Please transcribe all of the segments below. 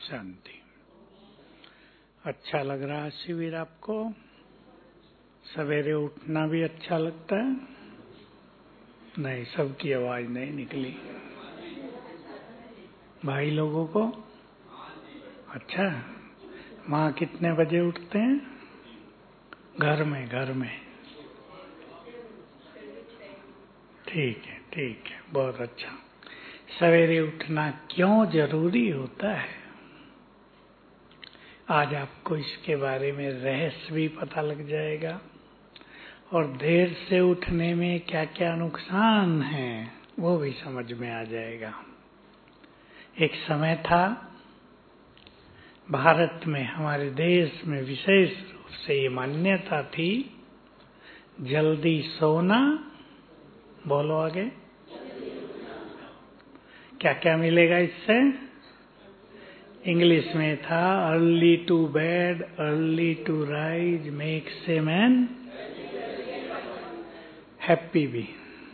शांति। अच्छा लग रहा है शिविर आपको? सवेरे उठना भी अच्छा लगता है? नहीं, सबकी आवाज नहीं निकली। भाई लोगों को अच्छा। माँ कितने बजे उठते हैं? घर में ठीक है, बहुत अच्छा। सवेरे उठना क्यों जरूरी होता है, आज आपको इसके बारे में रहस्य भी पता लग जाएगा और देर से उठने में क्या क्या नुकसान है वो भी समझ में आ जाएगा। एक समय था भारत में, हमारे देश में विशेष रूप से ये मान्यता थी, जल्दी सोना, बोलो आगे, क्या क्या मिलेगा इससे? इंग्लिश में था early to bed early to rise makes a man happy भी।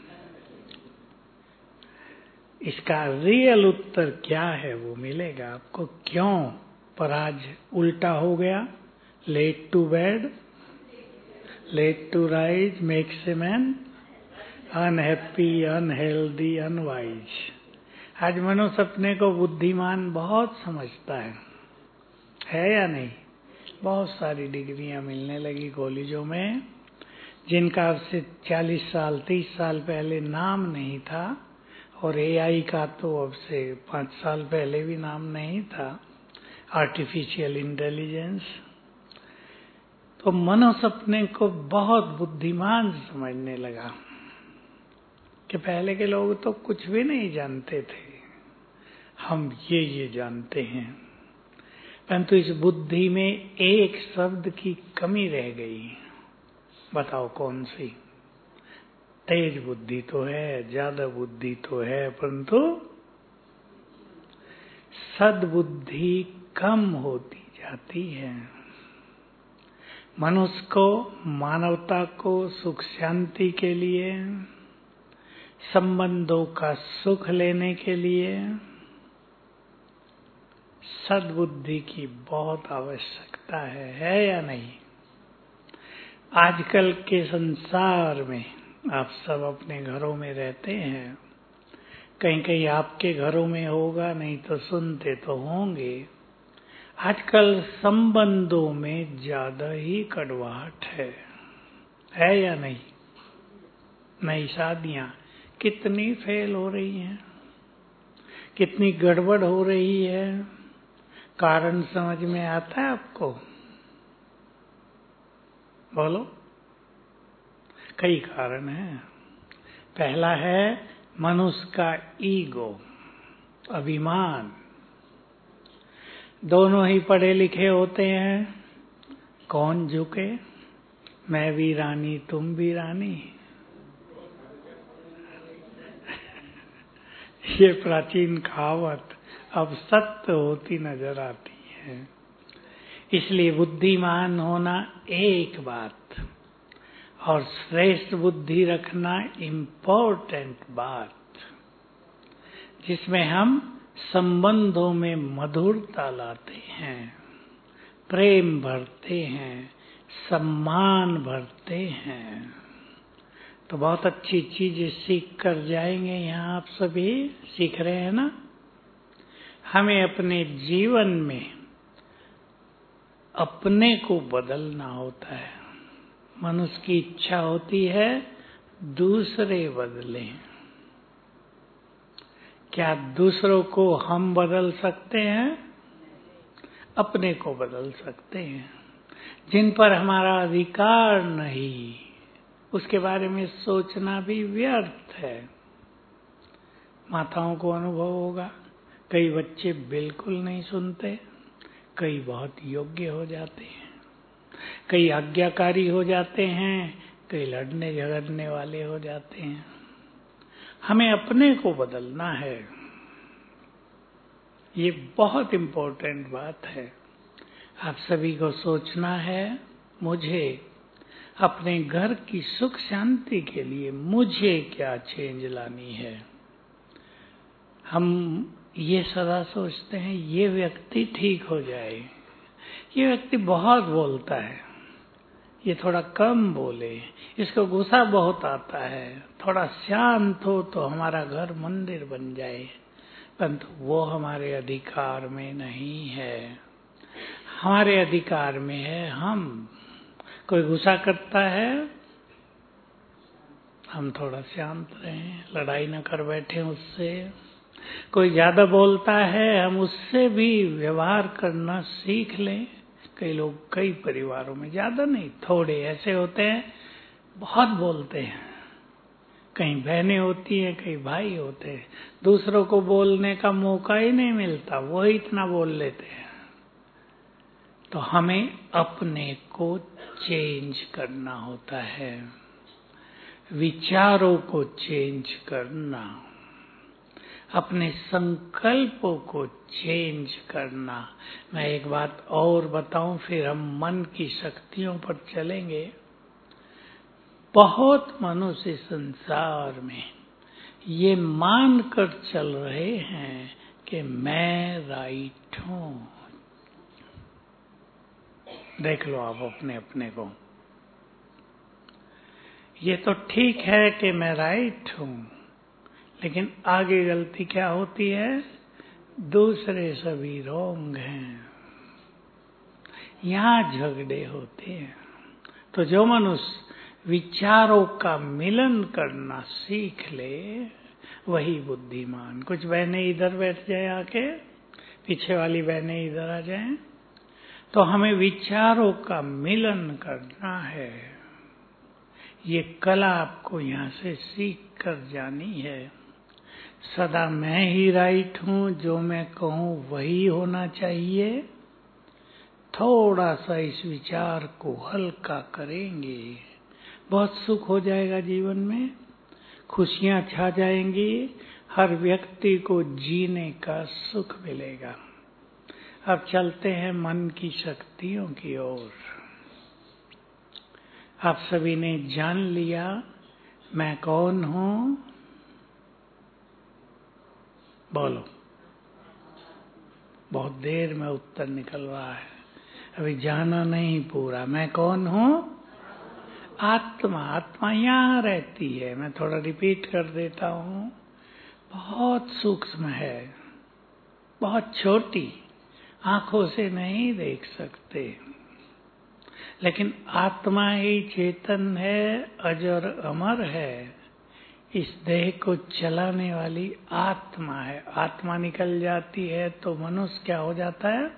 इसका रियल उत्तर क्या है वो मिलेगा आपको, क्यों पर आज उल्टा हो गया। Late to bed late to rise makes a man unhappy, unhealthy, unwise. आज मनुष्य अपने को बुद्धिमान बहुत समझता है या नहीं? बहुत सारी डिग्रियां मिलने लगी कॉलेजों में, जिनका अब से 40 साल 30 साल पहले नाम नहीं था, और एआई का तो अब से 5 साल पहले भी नाम नहीं था, आर्टिफिशियल इंटेलिजेंस। तो मनुष्य अपने को बहुत बुद्धिमान समझने लगा कि पहले के लोग तो कुछ भी नहीं जानते थे, हम ये जानते हैं। परंतु इस बुद्धि में एक शब्द की कमी रह गई। बताओ कौन सी? तेज बुद्धि तो है, ज्यादा बुद्धि तो है, परंतु सद्बुद्धि कम होती जाती है। मनुष्य को, मानवता को सुख शांति के लिए, संबंधों का सुख लेने के लिए सद्बुद्धि की बहुत आवश्यकता है या नहीं? आजकल के संसार में आप सब अपने घरों में रहते हैं, कहीं कहीं आपके घरों में होगा, नहीं तो सुनते तो होंगे। आजकल संबंधों में ज्यादा ही कड़वाहट है या नहीं? नई शादियां कितनी फेल हो रही हैं, कितनी गड़बड़ हो रही है। कारण समझ में आता है आपको? बोलो। कई कारण हैं। पहला है मनुष्य का ईगो, अभिमान। दोनों ही पढ़े लिखे होते हैं, कौन झुके? मैं भी रानी तुम भी रानी। ये प्राचीन कहावत अब सत्य होती नजर आती है। इसलिए बुद्धिमान होना एक बात, और श्रेष्ठ बुद्धि रखना इम्पोर्टेंट बात, जिसमें हम संबंधों में मधुरता लाते हैं, प्रेम भरते हैं, सम्मान भरते हैं। तो बहुत अच्छी चीज सीख कर जाएंगे। यहाँ आप सभी सीख रहे हैं ना? हमें अपने जीवन में अपने को बदलना होता है। मनुष्य की इच्छा होती है दूसरे बदलें। क्या दूसरों को हम बदल सकते हैं? अपने को बदल सकते हैं। जिन पर हमारा अधिकार नहीं, उसके बारे में सोचना भी व्यर्थ है। माताओं को अनुभव होगा, कई बच्चे बिल्कुल नहीं सुनते, कई बहुत योग्य हो जाते हैं, कई आज्ञाकारी हो जाते हैं, कई लड़ने झगड़ने वाले हो जाते हैं। हमें अपने को बदलना है, ये बहुत इम्पोर्टेंट बात है। आप सभी को सोचना है, मुझे अपने घर की सुख शांति के लिए मुझे क्या चेंज लानी है। हम ये सदा सोचते हैं ये व्यक्ति ठीक हो जाए, ये व्यक्ति बहुत बोलता है, ये थोड़ा कम बोले, इसको गुस्सा बहुत आता है, थोड़ा शांत हो तो हमारा घर मंदिर बन जाए। परंतु वो हमारे अधिकार में नहीं है। हमारे अधिकार में है हम। कोई गुस्सा करता है, हम थोड़ा शांत रहें, लड़ाई न कर बैठे उससे। कोई ज्यादा बोलता है, हम उससे भी व्यवहार करना सीख लें। कई लोग, कई परिवारों में, ज्यादा नहीं, थोड़े ऐसे होते हैं, बहुत बोलते हैं। कहीं बहनें होती हैं, कई भाई होते हैं, दूसरों को बोलने का मौका ही नहीं मिलता, वो ही इतना बोल लेते हैं। तो हमें अपने को चेंज करना होता है, विचारों को चेंज करना, अपने संकल्पों को चेंज करना। मैं एक बात और बताऊं, फिर हम मन की शक्तियों पर चलेंगे। बहुत मनुष्य संसार में ये मान कर चल रहे हैं कि मैं राइट हूं। देख लो आप अपने अपने को। ये तो ठीक है कि मैं राइट हूं, लेकिन आगे गलती क्या होती है? दूसरे सभी रॉन्ग हैं, यहां झगड़े होते हैं। तो जो मनुष्य विचारों का मिलन करना सीख ले, वही बुद्धिमान। कुछ बहनें इधर बैठ जाए आके, पीछे वाली बहनें इधर आ जाएं। तो हमें विचारों का मिलन करना है। ये कला आपको यहाँ से सीख कर जानी है। सदा मैं ही राइट हूं, जो मैं कहूं वही होना चाहिए। थोड़ा सा इस विचार को हल्का करेंगे, बहुत सुख हो जाएगा जीवन में, खुशियां छा जाएंगी, हर व्यक्ति को जीने का सुख मिलेगा। अब चलते हैं मन की शक्तियों की ओर। आप सभी ने जान लिया मैं कौन हूं? बोलो। बहुत देर में उत्तर निकल रहा है, अभी जाना नहीं पूरा। मैं कौन हूं? आत्मा। आत्मा यहाँ रहती है। मैं थोड़ा रिपीट कर देता हूं। बहुत सूक्ष्म है, बहुत छोटी, आंखों से नहीं देख सकते, लेकिन आत्मा ही चेतन है, अजर अमर है। इस देह को चलाने वाली आत्मा है। आत्मा निकल जाती है तो मनुष्य क्या हो जाता है?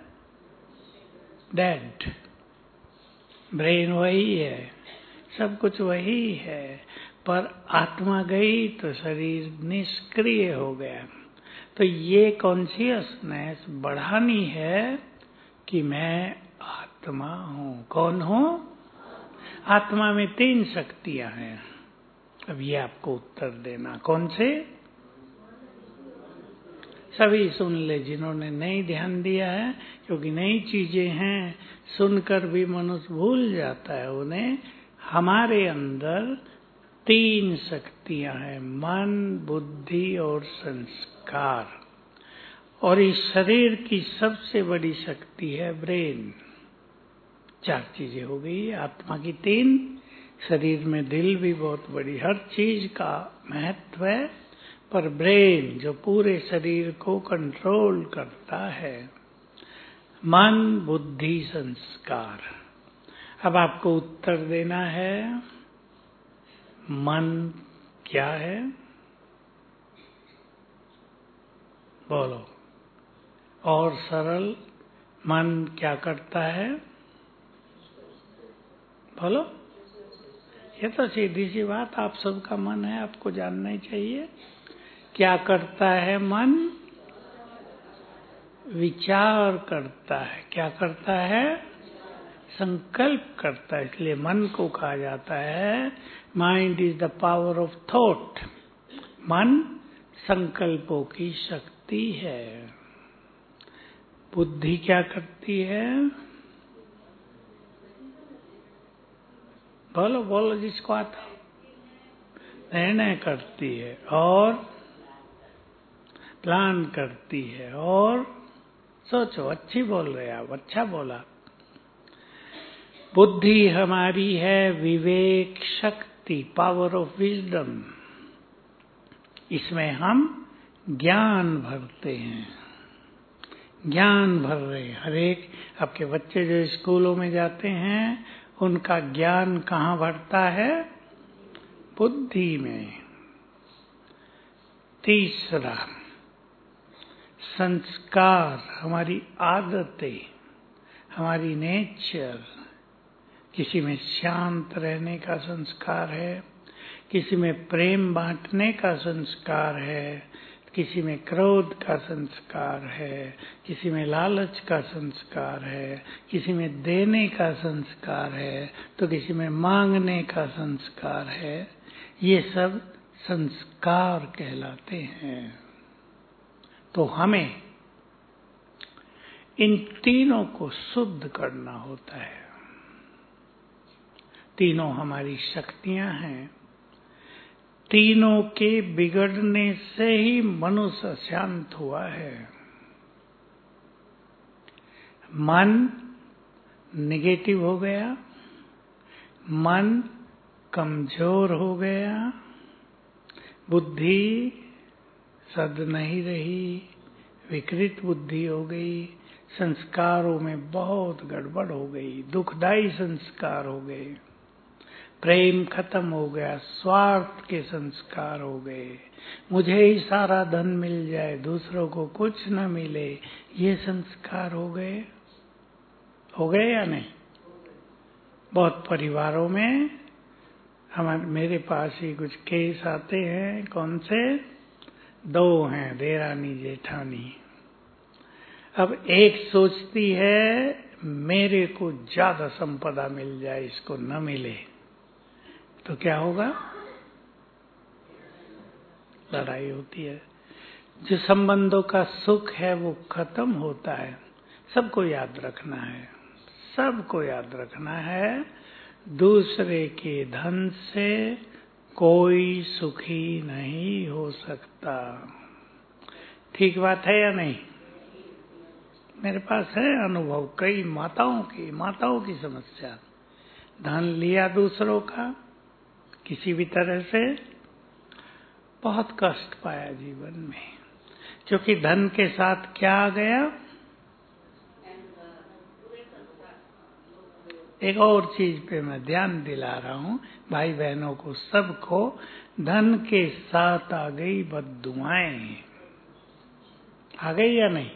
डेड। ब्रेन वही है, सब कुछ वही है, पर आत्मा गई तो शरीर निष्क्रिय हो गया। तो ये कॉन्शियसनेस बढ़ानी है कि मैं आत्मा हूं। कौन हूं? आत्मा में 3 शक्तियां हैं। अब ये आपको उत्तर देना। कौन से? सभी सुन ले जिन्होंने नहीं ध्यान दिया है, क्योंकि नई चीजें हैं, सुनकर भी मनुष्य भूल जाता है उन्हें। हमारे अंदर 3 शक्तियां हैं, मन, बुद्धि और संस्कार। और इस शरीर की सबसे बड़ी शक्ति है ब्रेन। 4 चीजें हो गई, आत्मा की 3, शरीर में दिल भी बहुत बड़ी, हर चीज का महत्व है, पर ब्रेन जो पूरे शरीर को कंट्रोल करता है। मन, बुद्धि, संस्कार। अब आपको उत्तर देना है, मन क्या है? बोलो। और सरल, मन क्या करता है? बोलो। ये तो सीधी सी बात, आप सबका मन है, आपको जानना ही चाहिए। क्या करता है मन? विचार करता है। क्या करता है? संकल्प करता है। इसलिए मन को कहा जाता है mind is the power of thought. मन संकल्पों की शक्ति है। बुद्धि क्या करती है? बोलो बोलो, जिसको आता, निर्णय करती है। और प्लान करती है। और सोचो, अच्छी बोल रहे आप, अच्छा बोला। बुद्धि हमारी है विवेक शक्ति, पावर ऑफ विजडम। इसमें हम ज्ञान भरते हैं, ज्ञान भर रहे हैं। हर एक आपके बच्चे जो स्कूलों में जाते हैं, उनका ज्ञान कहाँ भरता है? बुद्धि में। तीसरा, संस्कार, हमारी आदतें, हमारी नेचर। किसी में शांत रहने का संस्कार है, किसी में प्रेम बांटने का संस्कार है, किसी में क्रोध का संस्कार है, किसी में लालच का संस्कार है, किसी में देने का संस्कार है, तो किसी में मांगने का संस्कार है। ये सब संस्कार कहलाते हैं। तो हमें इन तीनों को शुद्ध करना होता है। तीनों हमारी शक्तियां हैं। तीनों के बिगड़ने से ही मनुष्य शांत हुआ है। मन नेगेटिव हो गया, मन कमजोर हो गया, बुद्धि सद नहीं रही, विकृत बुद्धि हो गई, संस्कारों में बहुत गड़बड़ हो गई, दुखदायी संस्कार हो गए, प्रेम खत्म हो गया, स्वार्थ के संस्कार हो गए, मुझे ही सारा धन मिल जाए, दूसरों को कुछ न मिले, ये संस्कार हो गए या नहीं? बहुत परिवारों में मेरे पास ही कुछ केस आते हैं। कौन से? 2 हैं, देरानी जेठानी। अब एक सोचती है मेरे को ज्यादा संपदा मिल जाए, इसको न मिले, तो क्या होगा? लड़ाई होती है। जो संबंधों का सुख है वो खत्म होता है। सबको याद रखना है, सबको याद रखना है, दूसरे के धन से कोई सुखी नहीं हो सकता। ठीक बात है या नहीं? मेरे पास है अनुभव कई माताओं की समस्या। धन लिया दूसरों का, किसी भी तरह से बहुत कष्ट पाया जीवन में, क्योंकि धन के साथ क्या आ गया? एक और चीज पे मैं ध्यान दिला रहा हूं भाई बहनों को, सबको, धन के साथ आ गई बद्दुआएं। आ गई या नहीं?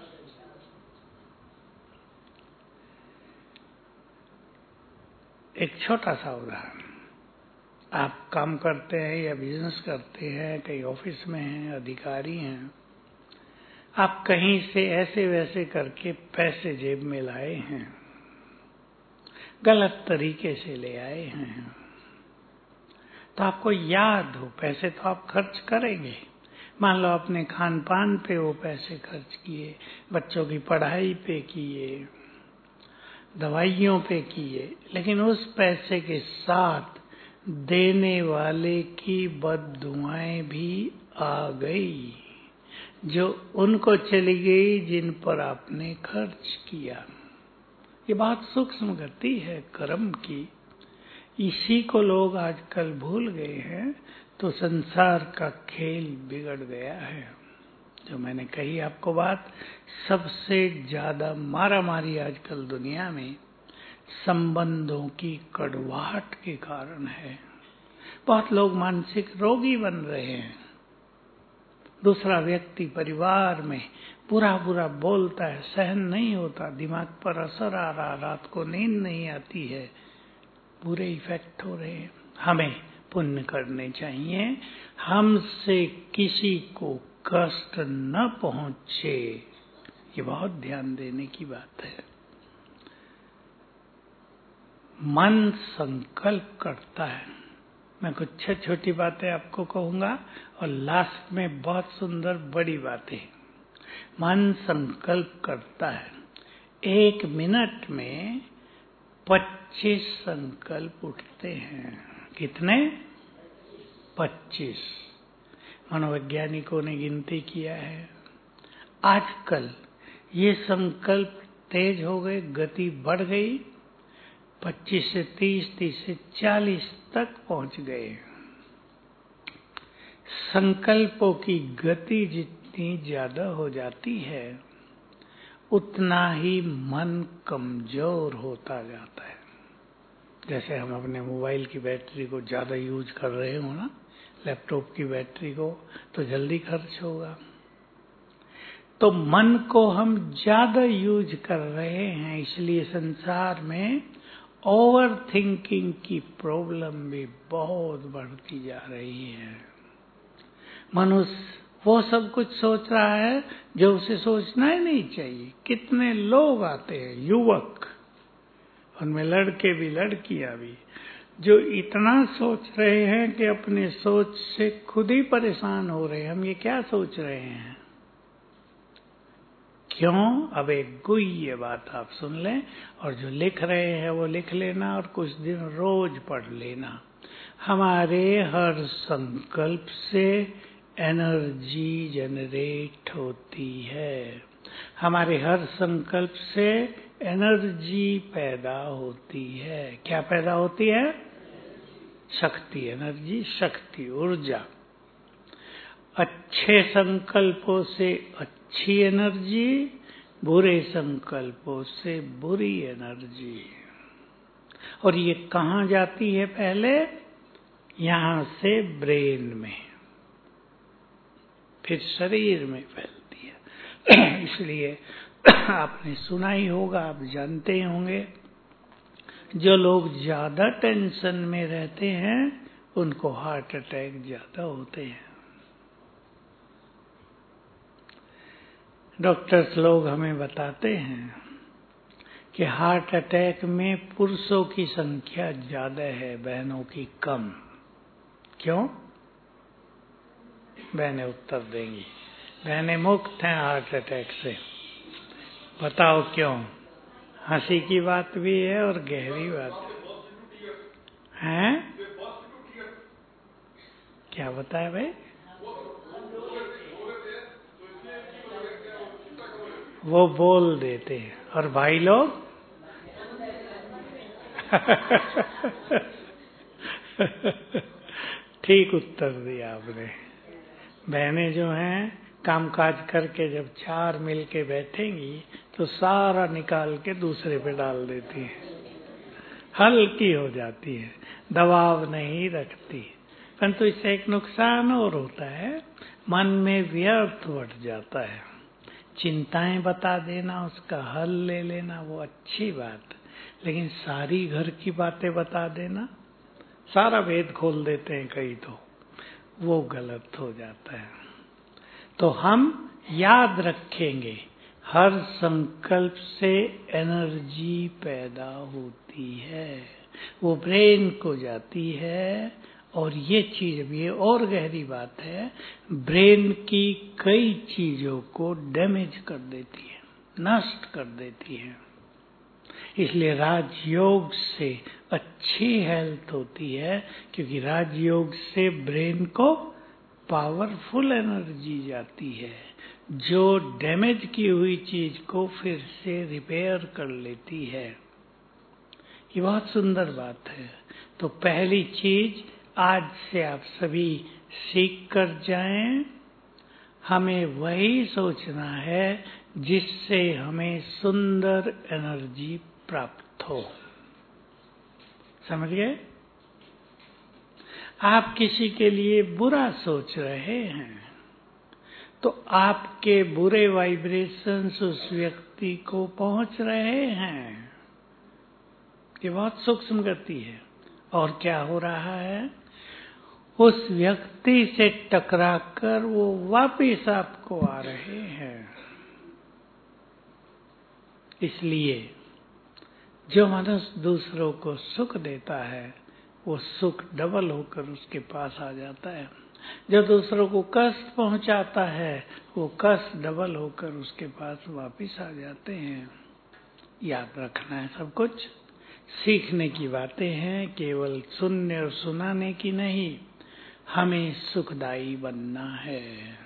एक छोटा सा उदाहरण, आप काम करते हैं या बिजनेस करते हैं, कहीं ऑफिस में हैं, अधिकारी हैं, आप कहीं से ऐसे वैसे करके पैसे जेब में लाए हैं, गलत तरीके से ले आए हैं, तो आपको याद हो पैसे तो आप खर्च करेंगे। मान लो अपने खान पान पे वो पैसे खर्च किए, बच्चों की पढ़ाई पे किए, दवाइयों पे किए, लेकिन उस पैसे के साथ देने वाले की बद्दुआएं भी आ गई, जो उनको चली गई जिन पर आपने खर्च किया। ये बात सूक्ष्म गति है कर्म की। इसी को लोग आजकल भूल गए हैं, तो संसार का खेल बिगड़ गया है। जो मैंने कही आपको बात, सबसे ज्यादा मारामारी आजकल दुनिया में संबंधों की कड़वाहट के कारण है। बहुत लोग मानसिक रोगी बन रहे हैं। दूसरा व्यक्ति परिवार में बुरा बुरा बोलता है, सहन नहीं होता, दिमाग पर असर आ रहा, रात को नींद नहीं आती है, बुरे इफेक्ट हो रहे हैं। हमें पुण्य करने चाहिए, हमसे किसी को कष्ट न पहुंचे, ये बहुत ध्यान देने की बात है। मन संकल्प करता है। मैं कुछ छोटी बातें आपको कहूंगा और लास्ट में बहुत सुंदर बड़ी बातें। मन संकल्प करता है, 1 मिनट में 25 संकल्प उठते हैं। कितने? 25। मनोवैज्ञानिकों ने गिनती किया है। आजकल ये संकल्प तेज हो गए, गति बढ़ गई, 25 से 30, 30 से 40 तक पहुंच गए। संकल्पों की गति जितनी ज्यादा हो जाती है, उतना ही मन कमजोर होता जाता है। जैसे हम अपने मोबाइल की बैटरी को ज्यादा यूज कर रहे हो ना, लैपटॉप की बैटरी को, तो जल्दी खर्च होगा। तो मन को हम ज्यादा यूज कर रहे हैं, इसलिए संसार में ओवर थिंकिंग की प्रॉब्लम भी बहुत बढ़ती जा रही है। मनुष्य वो सब कुछ सोच रहा है जो उसे सोचना ही नहीं चाहिए। कितने लोग आते हैं, युवक, उनमें लड़के भी लड़कियां भी, जो इतना सोच रहे हैं कि अपने सोच से खुद ही परेशान हो रहे हैं। हम ये क्या सोच रहे हैं, क्यों? अब एक गुह्य बात आप सुन लें, और जो लिख रहे हैं वो लिख लेना, और कुछ दिन रोज पढ़ लेना। हमारे हर संकल्प से एनर्जी जनरेट होती है। हमारे हर संकल्प से एनर्जी पैदा होती है। क्या पैदा होती है? शक्ति, एनर्जी, शक्ति, ऊर्जा। अच्छे संकल्पों से अच्छी एनर्जी, बुरे संकल्पों से बुरी एनर्जी। और ये कहाँ जाती है? पहले यहां से ब्रेन में, फिर शरीर में फैलती है। इसलिए आपने सुना ही होगा, आप जानते ही होंगे, जो लोग ज्यादा टेंशन में रहते हैं उनको हार्ट अटैक ज्यादा होते हैं। डॉक्टर्स लोग हमें बताते हैं कि हार्ट अटैक में पुरुषों की संख्या ज्यादा है, बहनों की कम। क्यों? बहनें उत्तर देंगी। बहनें मुक्त हैं हार्ट अटैक से। बताओ क्यों? हंसी की बात भी है और गहरी बात है। क्या बताया भाई? वो बोल देते हैं, और भाई लोग ठीक उत्तर दिया आपने। बहनें जो हैं, कामकाज करके जब चार मिल के बैठेंगी तो सारा निकाल के दूसरे पे डाल देती हैं, हल्की हो जाती है, दबाव नहीं रखती। परंतु इससे एक नुकसान और होता है, मन में व्यर्थ बढ़ जाता है। चिंताएं बता देना, उसका हल ले लेना, वो अच्छी बात, लेकिन सारी घर की बातें बता देना, सारा भेद खोल देते हैं कई, तो वो गलत हो जाता है। तो हम याद रखेंगे, हर संकल्प से एनर्जी पैदा होती है, वो ब्रेन को जाती है। और ये चीज भी और गहरी बात है, ब्रेन की कई चीजों को डैमेज कर देती है, नष्ट कर देती है। इसलिए राजयोग से अच्छी हेल्थ होती है, क्योंकि राजयोग से ब्रेन को पावरफुल एनर्जी जाती है, जो डैमेज की हुई चीज को फिर से रिपेयर कर लेती है। ये बहुत सुंदर बात है। तो पहली चीज आज से आप सभी सीख कर जाएं, हमें वही सोचना है जिससे हमें सुंदर एनर्जी प्राप्त हो। समझ गए? आप किसी के लिए बुरा सोच रहे हैं तो आपके बुरे वाइब्रेशंस उस व्यक्ति को पहुंच रहे हैं। ये बहुत सूक्ष्म गति है। और क्या हो रहा है? उस व्यक्ति से टकराकर वो वापिस आपको आ रहे हैं। इसलिए जो मनुष्य दूसरों को सुख देता है, वो सुख डबल होकर उसके पास आ जाता है। जो दूसरों को कष्ट पहुंचाता है, वो कष्ट डबल होकर उसके पास वापिस आ जाते हैं। याद रखना है, सब कुछ सीखने की बातें हैं, केवल सुनने और सुनाने की नहीं। हमें सुखदाई बनना है।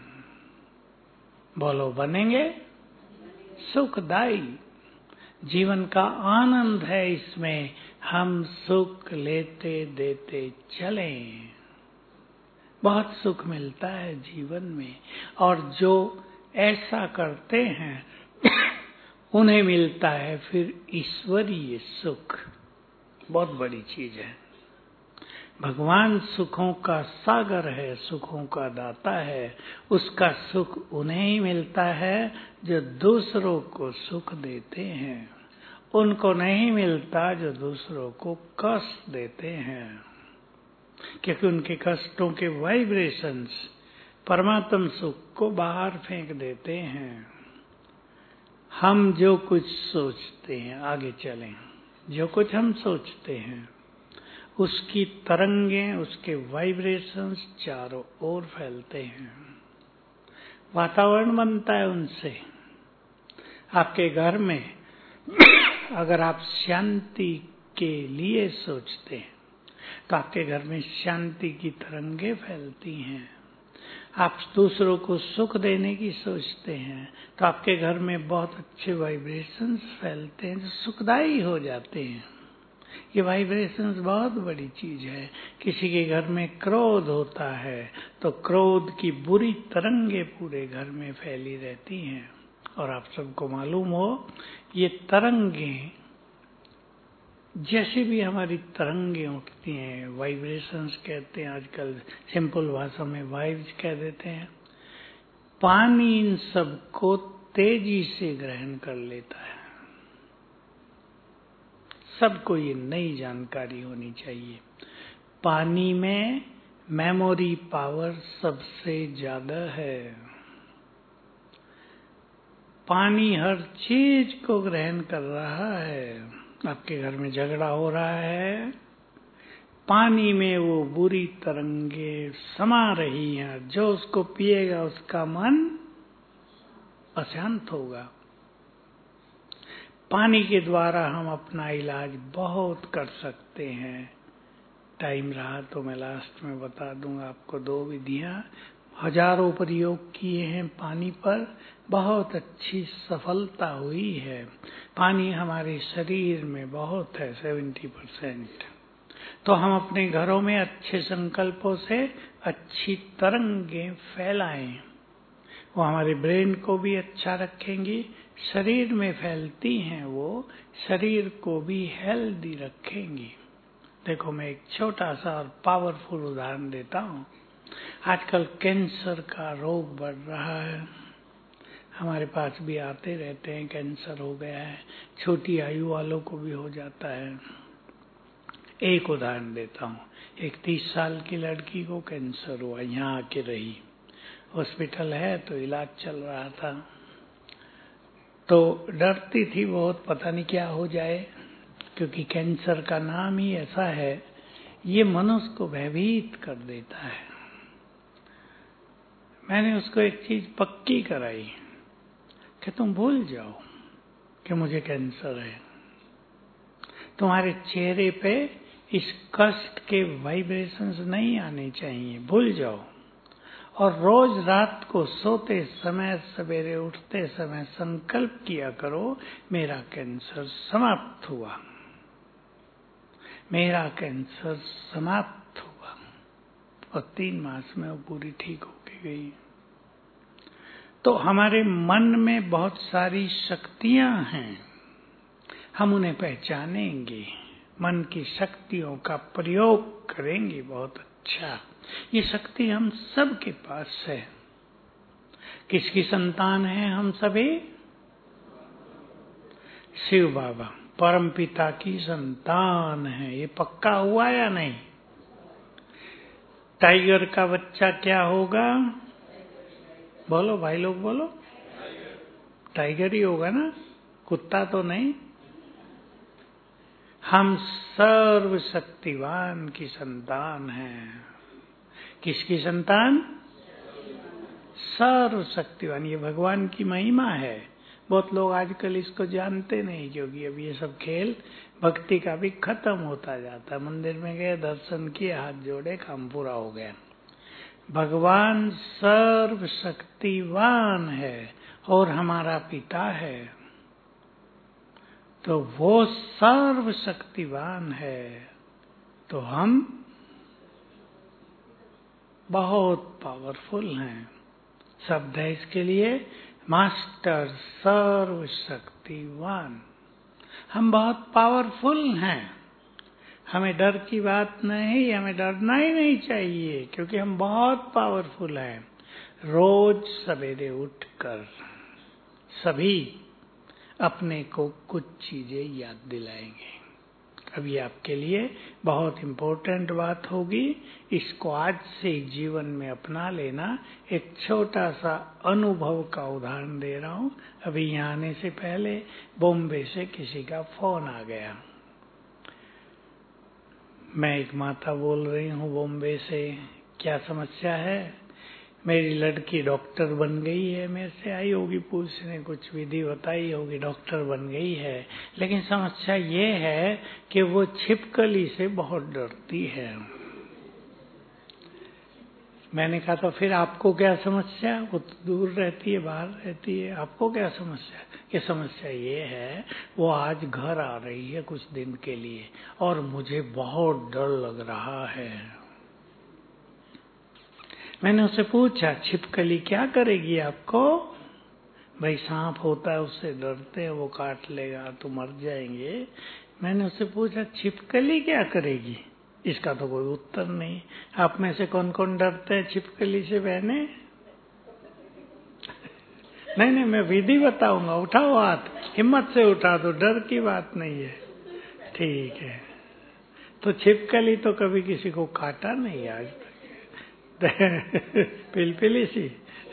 बोलो, बनेंगे सुखदाई। जीवन का आनंद है इसमें, हम सुख लेते देते चलें। बहुत सुख मिलता है जीवन में, और जो ऐसा करते हैं उन्हें मिलता है फिर ईश्वरीय सुख। बहुत बड़ी चीज है। भगवान सुखों का सागर है, सुखों का दाता है। उसका सुख उन्हें ही मिलता है जो दूसरों को सुख देते हैं। उनको नहीं मिलता जो दूसरों को कष्ट देते हैं, क्योंकि उनके कष्टों के वाइब्रेशंस परमात्म सुख को बाहर फेंक देते हैं। हम जो कुछ सोचते हैं, आगे चलें, जो कुछ हम सोचते हैं उसकी तरंगें, उसके वाइब्रेशंस चारों ओर फैलते हैं। वातावरण बनता है उनसे। आपके घर में अगर आप शांति के लिए सोचते हैं तो आपके घर में शांति की तरंगें फैलती हैं। आप दूसरों को सुख देने की सोचते हैं तो आपके घर में बहुत अच्छे वाइब्रेशंस फैलते हैं जो सुखदायी हो जाते हैं। ये वाइब्रेशंस बहुत बड़ी चीज है। किसी के घर में क्रोध होता है तो क्रोध की बुरी तरंगे पूरे घर में फैली रहती हैं। और आप सबको मालूम हो, ये तरंगें जैसे भी हमारी तरंगें उठती हैं, वाइब्रेशंस कहते हैं, आजकल सिंपल भाषा में वाइब्स कह देते हैं। पानी इन सबको तेजी से ग्रहण कर लेता है। सबको ये नई जानकारी होनी चाहिए। पानी में मेमोरी पावर सबसे ज्यादा है। पानी हर चीज को ग्रहण कर रहा है। आपके घर में झगड़ा हो रहा है, पानी में वो बुरी तरंगे समा रही हैं। जो उसको पिएगा उसका मन अशांत होगा। पानी के द्वारा हम अपना इलाज बहुत कर सकते हैं। टाइम रहा तो मैं लास्ट में बता दूंगा आपको 2 विधियां। हजारों प्रयोग किए हैं पानी पर, बहुत अच्छी सफलता हुई है। पानी हमारे शरीर में बहुत है, 70%। तो हम अपने घरों में अच्छे संकल्पों से अच्छी तरंगें फैलाएं। वो हमारे ब्रेन को भी अच्छा रखेंगी, शरीर में फैलती हैं वो शरीर को भी हेल्दी रखेंगी। देखो, मैं एक छोटा सा और पावरफुल उदाहरण देता हूँ। आजकल कैंसर का रोग बढ़ रहा है। हमारे पास भी आते रहते हैं, कैंसर हो गया है, छोटी आयु वालों को भी हो जाता है। एक उदाहरण देता हूँ। एक 30 साल की लड़की को कैंसर हुआ, यहाँ आके रही। हॉस्पिटल है तो इलाज चल रहा था, तो डरती थी बहुत, पता नहीं क्या हो जाए, क्योंकि कैंसर का नाम ही ऐसा है, ये मनुष्य को भयभीत कर देता है। मैंने उसको एक चीज पक्की कराई कि तुम भूल जाओ कि मुझे कैंसर है। तुम्हारे चेहरे पे इस कष्ट के वाइब्रेशंस नहीं आने चाहिए, भूल जाओ। और रोज रात को सोते समय, सवेरे उठते समय संकल्प किया करो, मेरा कैंसर समाप्त हुआ, मेरा कैंसर समाप्त हुआ। और 3 मास में वो पूरी ठीक होके गई। तो हमारे मन में बहुत सारी शक्तियां हैं, हम उन्हें पहचानेंगे, मन की शक्तियों का प्रयोग करेंगे बहुत अच्छा। ये शक्ति हम सब के पास है। किसकी संतान है हम सभी? शिव बाबा परम पिता की संतान है। ये पक्का हुआ या नहीं? टाइगर का बच्चा क्या होगा? बोलो भाई लोग, बोलो। टाइगर ही होगा ना, कुत्ता तो नहीं। हम सर्वशक्तिवान की संतान हैं। किसकी संतान? सर्वशक्तिवान। ये भगवान की महिमा है। बहुत लोग आजकल इसको जानते नहीं, क्योंकि अब ये सब खेल भक्ति का भी खत्म होता जाता है। मंदिर में गए, दर्शन किए, हाथ जोड़े, काम पूरा हो गया। भगवान सर्वशक्तिवान है और हमारा पिता है, तो वो सर्वशक्तिवान है, तो हम बहुत पावरफुल हैं। शब्द है इसके लिए मास्टर सर्वशक्तिवान। हम बहुत पावरफुल हैं। हमें डर की बात नहीं, हमें डरना ही नहीं चाहिए, क्योंकि हम बहुत पावरफुल हैं। रोज सवेरे उठकर सभी अपने को कुछ चीजें याद दिलाएंगे। अभी आपके लिए बहुत इम्पोर्टेंट बात होगी, इसको आज से जीवन में अपना लेना। एक छोटा सा अनुभव का उदाहरण दे रहा हूँ। अभी यहाँ आने से पहले बॉम्बे से किसी का फोन आ गया। मैं एक माता बोल रही हूँ बॉम्बे से, क्या समस्या है? मेरी लड़की डॉक्टर बन गई है, मेरे से आई होगी पूछने, कुछ विधि बताई होगी, डॉक्टर बन गई है, लेकिन समस्या ये है कि वो छिपकली से बहुत डरती है। मैंने कहा तो फिर आपको क्या समस्या? वो तो दूर रहती है, बाहर रहती है, आपको क्या समस्या? कि समस्या ये है वो आज घर आ रही है कुछ दिन के लिए और मुझे बहुत डर लग रहा है। मैंने उससे पूछा छिपकली क्या करेगी आपको? भाई सांप होता है उससे डरते हैं, वो काट लेगा तो मर जाएंगे। मैंने उससे पूछा छिपकली क्या करेगी? इसका तो कोई उत्तर नहीं। आप में से कौन कौन डरते हैं छिपकली से? बहने नहीं नहीं, मैं विधि बताऊंगा, उठाओ हाथ, हिम्मत से उठा दो, डर की बात नहीं है। ठीक है, तो छिपकली तो कभी किसी को काटा नहीं आज तक। पिलपिली सी।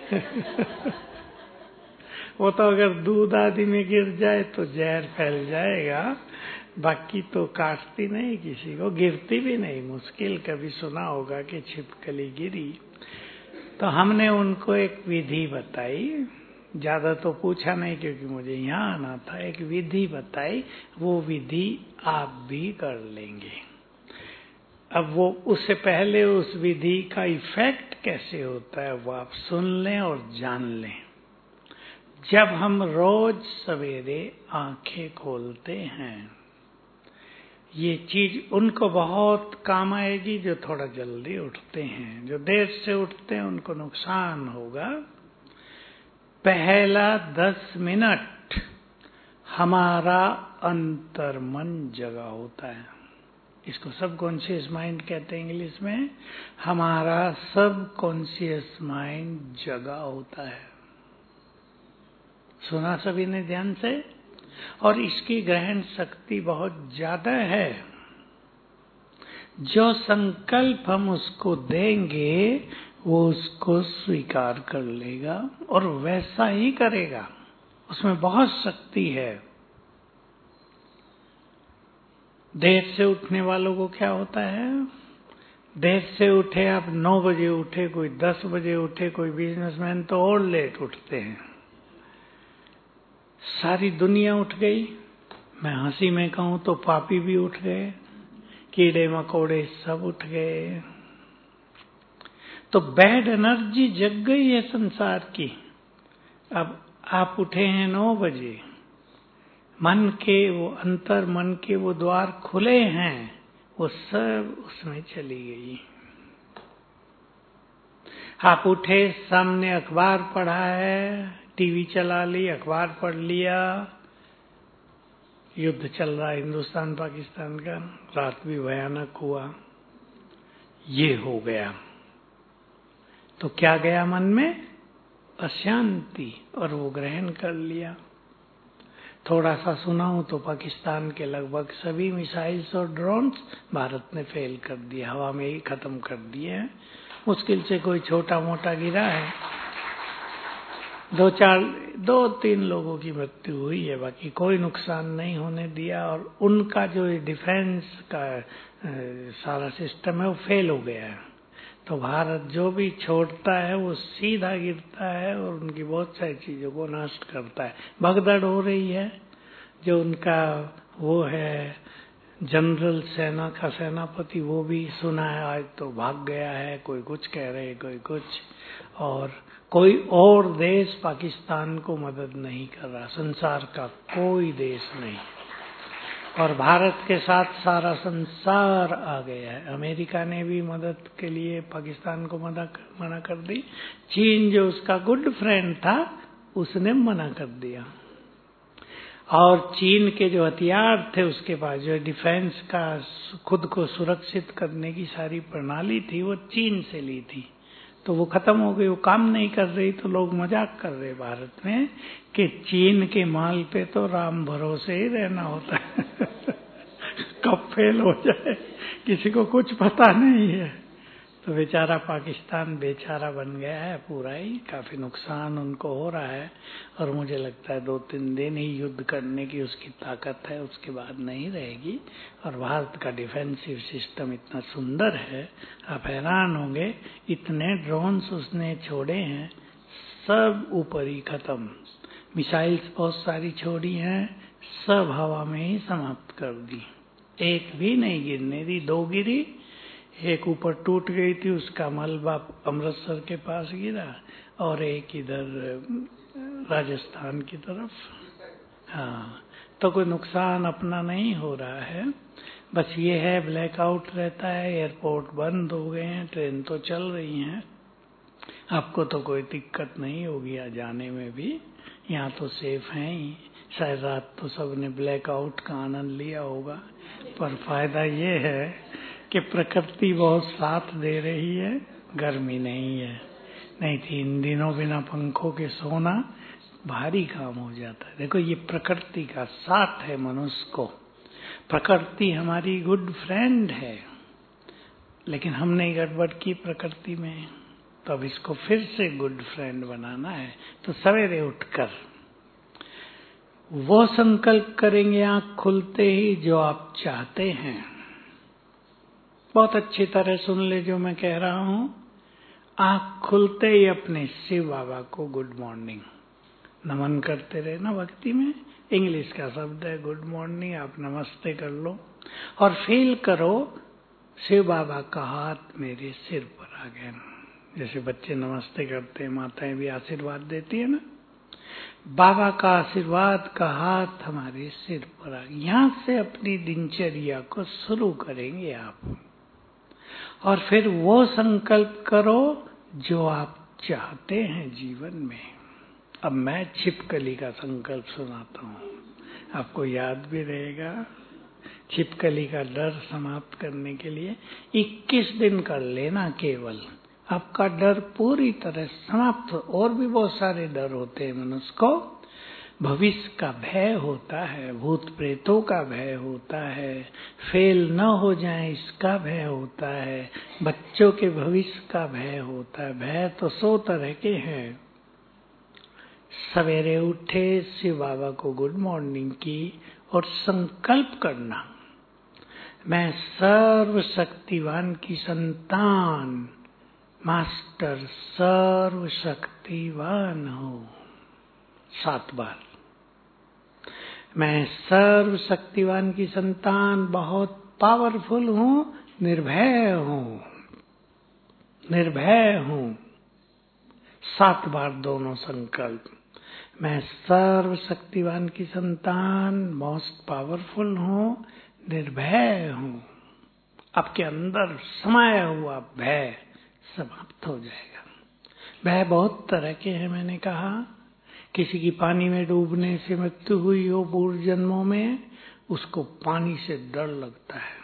वो तो अगर दूध आदि में गिर जाए तो जहर फैल जाएगा, बाकी तो काटती नहीं किसी को, गिरती भी नहीं। मुश्किल कभी सुना होगा कि छिपकली गिरी। तो हमने उनको एक विधि बताई, ज्यादा तो पूछा नहीं क्योंकि मुझे यहाँ आना था। एक विधि बताई, वो विधि आप भी कर लेंगे। अब वो उससे पहले उस विधि का इफेक्ट कैसे होता है वो आप सुन लें और जान लें। जब हम रोज सवेरे आंखें खोलते हैं, ये चीज उनको बहुत काम आएगी जो थोड़ा जल्दी उठते हैं। जो देर से उठते हैं उनको नुकसान होगा। पहला 10 मिनट हमारा अंतर्मन जगा होता है। इसको सबकॉन्शियस माइंड कहते हैं इंग्लिश में। हमारा सबकॉन्शियस माइंड जगा होता है। सुना सभी ने ध्यान से? और इसकी ग्रहण शक्ति बहुत ज्यादा है। जो संकल्प हम उसको देंगे वो उसको स्वीकार कर लेगा और वैसा ही करेगा। उसमें बहुत शक्ति है। देर से उठने वालों को क्या होता है? देर से उठे, आप 9 बजे उठे, कोई 10 बजे उठे, कोई बिजनेसमैन तो और लेट उठते हैं। सारी दुनिया उठ गई। मैं हंसी में कहूं तो पापी भी उठ गए, कीड़े मकोड़े सब उठ गए। तो बैड एनर्जी जग गई है संसार की। अब आप उठे हैं 9 बजे, मन के वो अंतर मन के वो द्वार खुले हैं, वो सब उसमें चली गई। आप उठे, सामने अखबार पढ़ा है, टीवी चला ली, अखबार पढ़ लिया, युद्ध चल रहा है हिंदुस्तान पाकिस्तान का, रात भी भयानक हुआ, ये हो गया। तो क्या गया मन में? अशांति, और वो ग्रहण कर लिया। थोड़ा सा सुनाऊं तो पाकिस्तान के लगभग सभी मिसाइल्स और ड्रोन्स भारत ने फेल कर दिया, हवा में ही खत्म कर दिए हैं। मुश्किल से कोई छोटा मोटा गिरा है, 2-3 लोगों की मृत्यु हुई है, बाकी कोई नुकसान नहीं होने दिया। और उनका जो डिफेंस का सारा सिस्टम है वो फेल हो गया है। तो भारत जो भी छोड़ता है वो सीधा गिरता है और उनकी बहुत सारी चीजों को नष्ट करता है। भगदड़ हो रही है, जो उनका वो है जनरल सेना का सेनापति वो भी सुना है आज तो भाग गया है, कोई कुछ कह रहे कोई कुछ, और कोई और देश पाकिस्तान को मदद नहीं कर रहा, संसार का कोई देश नहीं, और भारत के साथ सारा संसार आ गया है। अमेरिका ने भी मदद के लिए पाकिस्तान को मना कर दी, चीन जो उसका गुड फ्रेंड था उसने मना कर दिया, और चीन के जो हथियार थे उसके पास, जो डिफेंस का खुद को सुरक्षित करने की सारी प्रणाली थी वो चीन से ली थी, तो वो खत्म हो गई, वो काम नहीं कर रही। तो लोग मजाक कर रहे भारत में कि चीन के माल पे तो राम भरोसे ही रहना होता है कब फेल हो जाए किसी को कुछ पता नहीं है। तो बेचारा पाकिस्तान बेचारा बन गया है पूरा ही, काफी नुकसान उनको हो रहा है, और मुझे लगता है 2-3 दिन ही युद्ध करने की उसकी ताकत है, उसके बाद नहीं रहेगी। और भारत का डिफेंसिव सिस्टम इतना सुंदर है, आप हैरान होंगे, इतने ड्रोन्स उसने छोड़े हैं, सब ऊपर ही खत्म, मिसाइल्स बहुत सारी छोड़ी हैं, सब हवा में ही समाप्त कर दी, एक भी नहीं गिरने दी। 2 गिरी, एक ऊपर टूट गई थी, उसका मलबा अमृतसर के पास गिरा, और एक इधर राजस्थान की तरफ। हाँ, तो कोई नुकसान अपना नहीं हो रहा है, बस ये है ब्लैकआउट रहता है, एयरपोर्ट बंद हो गए हैं, ट्रेन तो चल रही हैं, आपको तो कोई दिक्कत नहीं होगी यहाँ जाने में भी, यहाँ तो सेफ है ही। शायद रात तो सबने ब्लैकआउट का आनंद लिया होगा, पर फायदा ये है कि प्रकृति बहुत साथ दे रही है, गर्मी नहीं है, नहीं थी इन दिनों बिना पंखों के सोना भारी काम हो जाता है। देखो ये प्रकृति का साथ है मनुष्य को, प्रकृति हमारी गुड फ्रेंड है, लेकिन हमने गड़बड़ की प्रकृति में, तो अब इसको फिर से गुड फ्रेंड बनाना है। तो सवेरे उठकर वो संकल्प करेंगे आंख खुलते ही जो आप चाहते हैं। बहुत अच्छी तरह सुन ले जो मैं कह रहा हूं, आंख खुलते ही अपने शिव बाबा को गुड मॉर्निंग नमन करते रहे ना, भक्ति में इंग्लिश का शब्द है गुड मॉर्निंग, आप नमस्ते कर लो और फील करो शिव बाबा का हाथ मेरे सिर पर आ गया। जैसे बच्चे नमस्ते करते हैं, माताएं भी आशीर्वाद देती है ना, बाबा का आशीर्वाद का हाथ हमारे सिर पर आ गया। यहां से अपनी दिनचर्या को शुरू करेंगे आप, और फिर वो संकल्प करो जो आप चाहते हैं जीवन में। अब मैं छिपकली का संकल्प सुनाता हूँ, आपको याद भी रहेगा। छिपकली का डर समाप्त करने के लिए 21 दिन कर लेना, केवल आपका डर पूरी तरह समाप्त। और भी बहुत सारे डर होते हैं मनुष्य को, भविष्य का भय होता है, भूत प्रेतों का भय होता है, फेल न हो जाए इसका भय होता है, बच्चों के भविष्य का भय होता है। भय तो 100 तरह के हैं। सवेरे उठे, शिव बाबा को गुड मॉर्निंग की और संकल्प करना, मैं सर्वशक्तिवान की संतान, मास्टर सर्वशक्तिवान हूँ। 7 बार। मैं सर्वशक्तिवान की संतान, बहुत पावरफुल हूँ, निर्भय हूँ, निर्भय हूँ। 7 बार दोनों संकल्प। मैं सर्वशक्तिवान की संतान, मोस्ट पावरफुल हूँ, निर्भय हूँ। आपके अंदर समाया हुआ भय समाप्त हो जाएगा। भय बहुत तरह के हैं, मैंने कहा। किसी की पानी में डूबने से मृत्यु हुई हो पूर्व जन्मों में, उसको पानी से डर लगता है।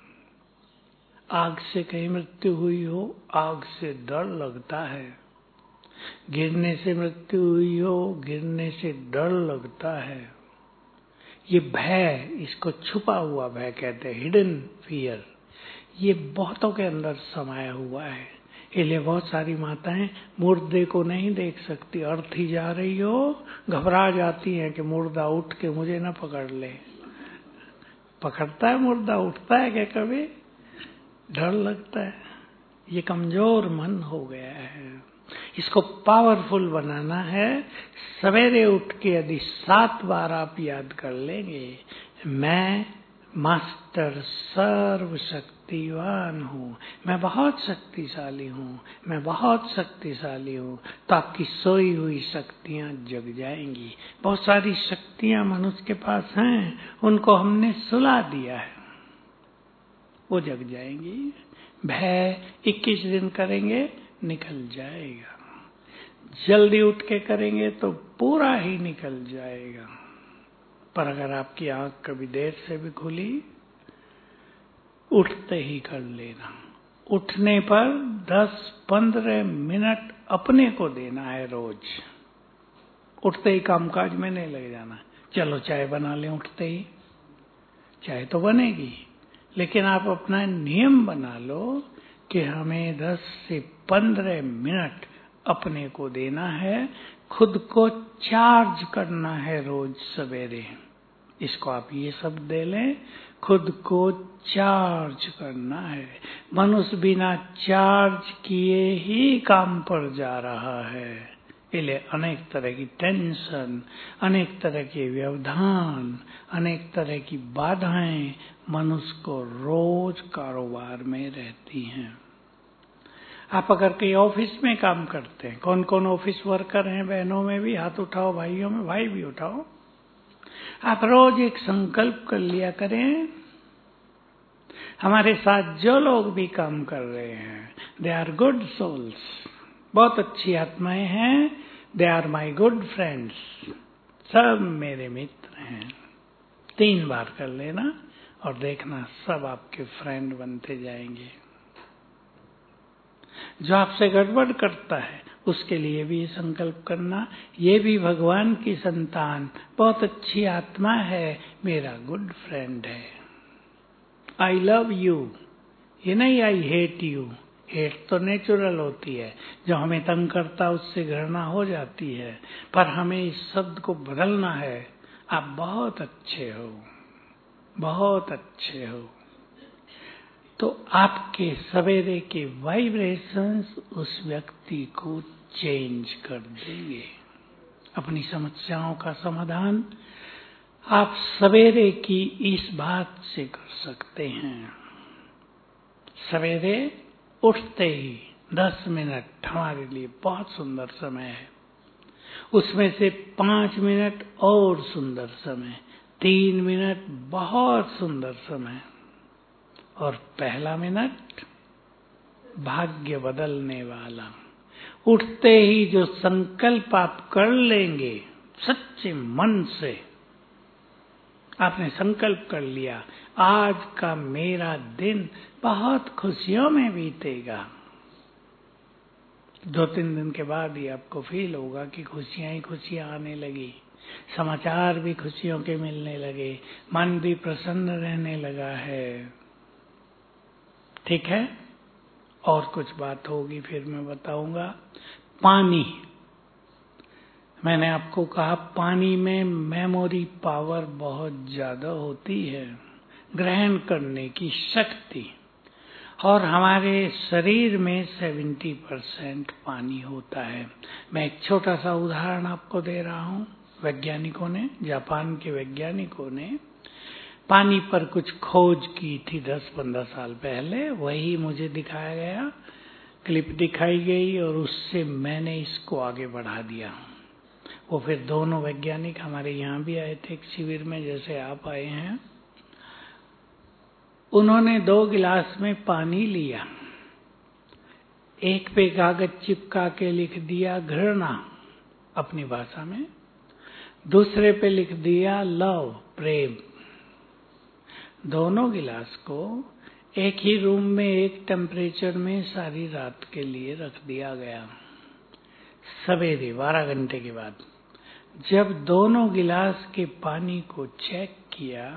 आग से कहीं मृत्यु हुई हो, आग से डर लगता है। गिरने से मृत्यु हुई हो, गिरने से डर लगता है। ये भय, इसको छुपा हुआ भय कहते हैं, हिडन फियर। ये बहुतों के अंदर समाया हुआ है। इसलिए बहुत सारी माताएं मुर्दे को नहीं देख सकती, अर्थी जा रही हो घबरा जाती हैं कि मुर्दा उठ के मुझे न पकड़ ले। पकड़ता है मुर्दा, उठता है क्या कभी? डर लगता है। ये कमजोर मन हो गया है, इसको पावरफुल बनाना है। सवेरे उठ के यदि 7 बार आप याद कर लेंगे, मैं मास्टर सर्वशक्तिवान हूँ, मैं बहुत शक्तिशाली हूँ, मैं बहुत शक्तिशाली हूँ, तो आपकी सोई हुई शक्तियाँ जग जाएंगी। बहुत सारी शक्तियाँ मनुष्य के पास हैं, उनको हमने सुला दिया है, वो जग जाएंगी। भय 21 दिन करेंगे निकल जाएगा, जल्दी उठ के करेंगे तो पूरा ही निकल जाएगा। पर अगर आपकी आंख कभी देर से भी खुली, उठते ही कर लेना। उठने पर 10-15 मिनट अपने को देना है रोज। उठते ही कामकाज में नहीं लग जाना। चलो चाय बना लें, उठते ही चाय तो बनेगी, लेकिन आप अपना नियम बना लो कि हमें 10 से 15 मिनट अपने को देना है, खुद को चार्ज करना है रोज सवेरे। इसको आप ये शब्द दे लें, खुद को चार्ज करना है। मनुष्य बिना चार्ज किए ही काम पर जा रहा है, इसलिए अनेक तरह की टेंशन, अनेक तरह के व्यवधान, अनेक तरह की बाधाएं मनुष्य को रोज कारोबार में रहती हैं। आप अगर कहीं ऑफिस में काम करते हैं, कौन कौन ऑफिस वर्कर हैं? बहनों में भी हाथ उठाओ, भाइयों में, भाई भी उठाओ। आप रोज एक संकल्प कर लिया करें, हमारे साथ जो लोग भी काम कर रहे हैं, दे आर गुड सोल्स, बहुत अच्छी आत्माएं हैं, they are my good friends, सब मेरे मित्र हैं। 3 बार कर लेना और देखना सब आपके फ्रेंड बनते जाएंगे। जो आपसे गड़बड़ करता है उसके लिए भी ये संकल्प करना, ये भी भगवान की संतान, बहुत अच्छी आत्मा है, मेरा गुड फ्रेंड है। आई लव यू, ये नहीं आई हेट यू। हेट तो नेचुरल होती है, जो हमें तंग करता उससे घृणा हो जाती है, पर हमें इस शब्द को बदलना है, आप बहुत अच्छे हो, बहुत अच्छे हो। तो आपके सवेरे के वाइब्रेशंस उस व्यक्ति को चेंज कर देंगे। अपनी समस्याओं का समाधान आप सवेरे की इस बात से कर सकते हैं। सवेरे उठते ही 10 मिनट हमारे लिए बहुत सुंदर समय है, उसमें से 5 मिनट और सुंदर समय, 3 मिनट बहुत सुंदर समय, और पहला मिनट भाग्य बदलने वाला। उठते ही जो संकल्प आप कर लेंगे सच्चे मन से, आपने संकल्प कर लिया आज का मेरा दिन बहुत खुशियों में बीतेगा, 2-3 दिन के बाद ही आपको फील होगा कि खुशियां ही खुशियां आने लगी, समाचार भी खुशियों के मिलने लगे, मन भी प्रसन्न रहने लगा है। ठीक है, और कुछ बात होगी फिर मैं बताऊंगा। पानी, मैंने आपको कहा पानी में मेमोरी पावर बहुत ज्यादा होती है, ग्रहण करने की शक्ति, और हमारे शरीर में 70% पानी होता है। मैं एक छोटा सा उदाहरण आपको दे रहा हूँ। वैज्ञानिकों ने, जापान के वैज्ञानिकों ने पानी पर कुछ खोज की थी 10-15 साल पहले, वही मुझे दिखाया गया, क्लिप दिखाई गई और उससे मैंने इसको आगे बढ़ा दिया। वो फिर दोनों वैज्ञानिक हमारे यहाँ भी आए थे एक शिविर में, जैसे आप आए हैं। उन्होंने 2 गिलास में पानी लिया, एक पे कागज चिपका के लिख दिया घृणा अपनी भाषा में, दूसरे पे लिख दिया लव, प्रेम। दोनों गिलास को एक ही रूम में एक टेम्परेचर में सारी रात के लिए रख दिया गया। सवेरे 12 घंटे के बाद जब दोनों गिलास के पानी को चेक किया,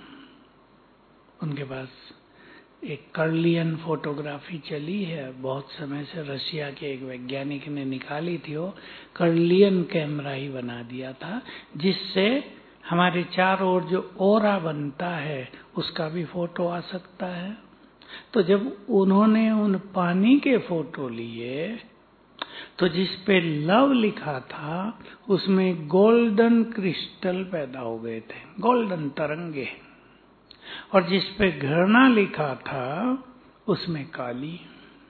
उनके पास एक कर्लियन फोटोग्राफी चली है बहुत समय से, रशिया के एक वैज्ञानिक ने निकाली थी, वो कर्लियन कैमरा ही बना दिया था, जिससे हमारे चारों ओर जो ओरा बनता है उसका भी फोटो आ सकता है। तो जब उन्होंने उन पानी के फोटो लिए तो जिस पे लव लिखा था उसमें गोल्डन क्रिस्टल पैदा हो गए थे, गोल्डन तरंगे। और जिस पे घृणा लिखा था उसमें काली।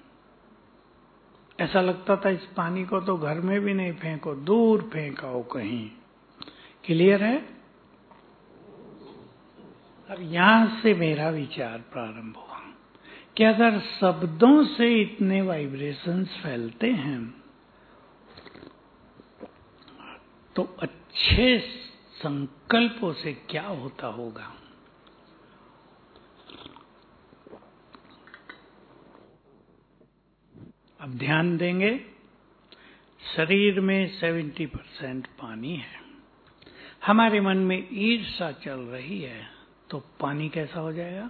ऐसा लगता था इस पानी को तो घर में भी नहीं फेंको, दूर फेंकाओ कहीं। क्लियर है? अब यहां से मेरा विचार प्रारंभ हुआ कि अगर शब्दों से इतने वाइब्रेशंस फैलते हैं तो अच्छे संकल्पों से क्या होता होगा। अब ध्यान देंगे, शरीर में 70% पानी है, हमारे मन में ईर्ष्या चल रही है, तो पानी कैसा हो जाएगा?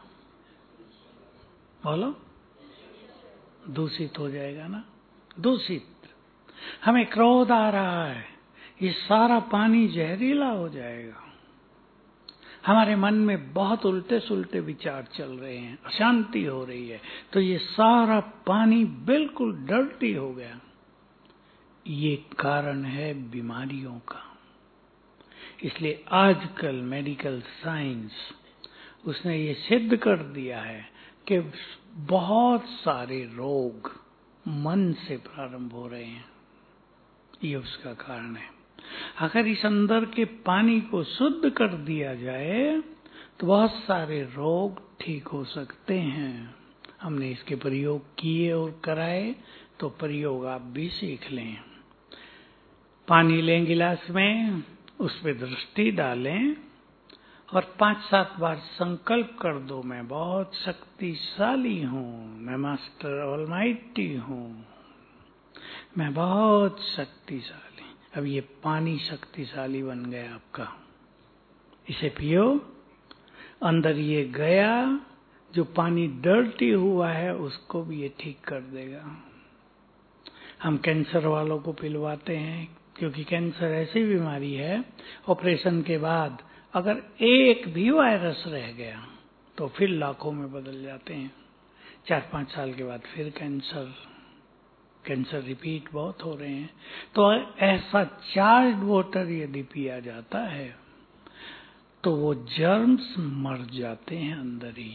बोलो, दूषित हो जाएगा ना, दूषित। हमें क्रोध आ रहा है, ये सारा पानी जहरीला हो जाएगा। हमारे मन में बहुत उल्टे सुलटे विचार चल रहे हैं, अशांति हो रही है, तो ये सारा पानी बिल्कुल डर्टी हो गया। ये कारण है बीमारियों का। इसलिए आजकल मेडिकल साइंस उसने ये सिद्ध कर दिया है कि बहुत सारे रोग मन से प्रारंभ हो रहे हैं। ये उसका कारण है। अगर इस अंदर के पानी को शुद्ध कर दिया जाए तो बहुत सारे रोग ठीक हो सकते हैं। हमने इसके प्रयोग किए और कराए, तो प्रयोग आप भी सीख लें। पानी लें गिलास में, उस पर दृष्टि डालें और 5-7 बार संकल्प कर दो, मैं बहुत शक्तिशाली हूँ, मैं मास्टर ऑलमाइटी हूँ, मैं बहुत शक्तिशाली। अब ये पानी शक्तिशाली बन गया आपका, इसे पियो। अंदर ये गया, जो पानी डर्टी हुआ है उसको भी ये ठीक कर देगा। हम कैंसर वालों को पिलवाते हैं, क्योंकि कैंसर ऐसी बीमारी है, ऑपरेशन के बाद अगर एक भी वायरस रह गया तो फिर लाखों में बदल जाते हैं। 4-5 साल के बाद फिर कैंसर रिपीट बहुत हो रहे हैं। तो ऐसा चार्ज वाटर यदि पिया जाता है तो वो जर्म्स मर जाते हैं अंदर ही।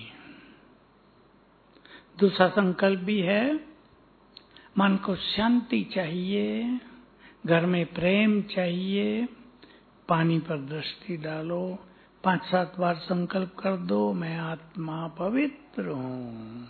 दूसरा संकल्प भी है, मन को शांति चाहिए, घर में प्रेम चाहिए, पानी पर दृष्टि डालो, 5-7 बार संकल्प कर दो, मैं आत्मा पवित्र हूँ,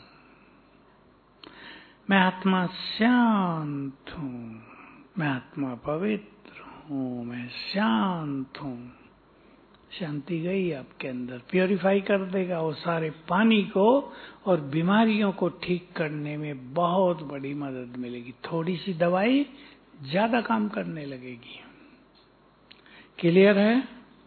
मैं आत्मा शांत हूँ, मैं आत्मा पवित्र हूँ, मैं शांत हूँ। शांति गई आपके अंदर, प्योरीफाई कर देगा वो सारे पानी को, और बीमारियों को ठीक करने में बहुत बड़ी मदद मिलेगी। थोड़ी सी दवाई ज्यादा काम करने लगेगी। क्लियर है?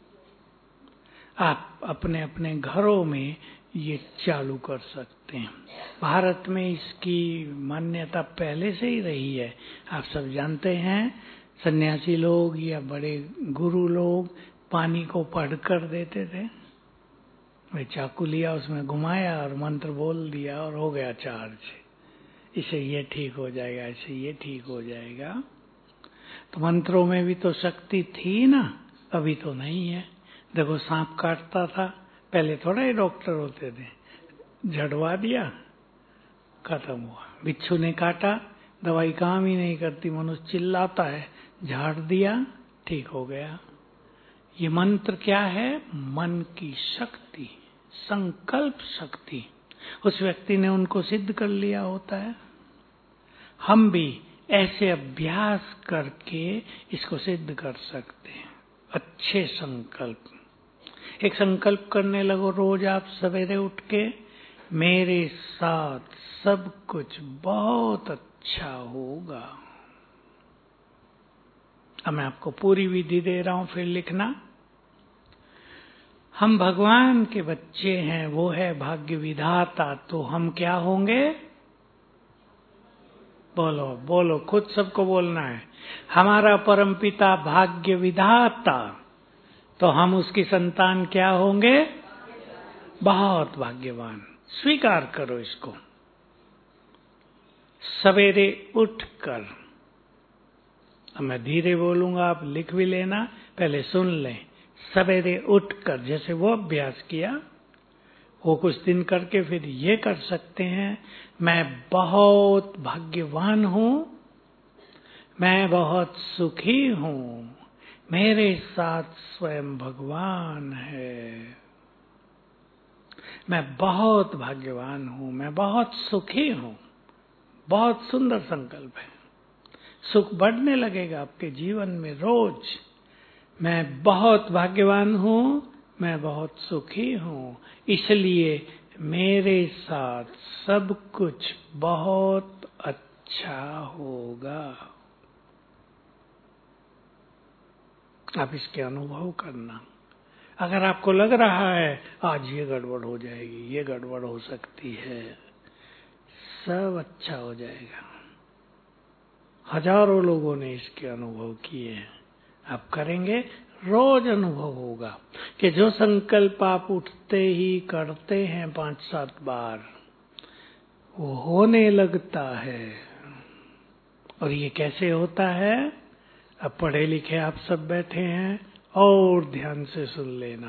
आप अपने अपने घरों में ये चालू कर सकते हैं। भारत में इसकी मान्यता पहले से ही रही है। आप सब जानते हैं, सन्यासी लोग या बड़े गुरु लोग पानी को पढ़कर देते थे। वे चाकू लिया, उसमें घुमाया और मंत्र बोल दिया और हो गया चार्ज। इसे ये ठीक हो जाएगा, इसे ये ठीक हो जाएगा। तो मंत्रों में भी तो शक्ति थी ना, अभी तो नहीं है। देखो, सांप काटता था, पहले थोड़ा ही डॉक्टर होते थे, झड़वा दिया, खत्म हुआ। बिच्छू ने काटा, दवाई काम ही नहीं करती, मनुष्य चिल्लाता है, झाड़ दिया, ठीक हो गया। ये मंत्र क्या है? मन की शक्ति, संकल्प शक्ति। उस व्यक्ति ने उनको सिद्ध कर लिया होता है। हम भी ऐसे अभ्यास करके इसको सिद्ध कर सकते हैं। अच्छे संकल्प, एक संकल्प करने लगो रोज आप सवेरे उठ के, मेरे साथ सब कुछ बहुत अच्छा होगा। अब मैं आपको पूरी विधि दे रहा हूं, फिर लिखना। हम भगवान के बच्चे हैं, वो है भाग्य विधाता, तो हम क्या होंगे? बोलो बोलो, खुद सबको बोलना है। हमारा परमपिता भाग्य विधाता, तो हम उसकी संतान क्या होंगे? बहुत भाग्यवान। स्वीकार करो इसको। सवेरे उठकर, अब मैं धीरे बोलूंगा, आप लिख भी लेना, पहले सुन लें। सवेरे उठकर, जैसे वो अभ्यास किया, वो कुछ दिन करके फिर ये कर सकते हैं, मैं बहुत भाग्यवान हूँ, मैं बहुत सुखी हूँ, मेरे साथ स्वयं भगवान है। मैं बहुत भाग्यवान हूँ, मैं बहुत सुखी हूँ। बहुत सुंदर संकल्प है। सुख बढ़ने लगेगा आपके जीवन में रोज। मैं बहुत भाग्यवान हूँ, मैं बहुत सुखी हूँ, इसलिए मेरे साथ सब कुछ बहुत अच्छा होगा। आप इसके अनुभव करना। अगर आपको लग रहा है आज ये गड़बड़ हो जाएगी, ये गड़बड़ हो सकती है, सब अच्छा हो जाएगा। हजारों लोगों ने इसके अनुभव किए हैं। आप करेंगे, रोज अनुभव होगा कि जो संकल्प आप उठते ही करते हैं 5-7 बार, वो होने लगता है। और ये कैसे होता है? अब पढ़े लिखे आप सब बैठे हैं और ध्यान से सुन लेना।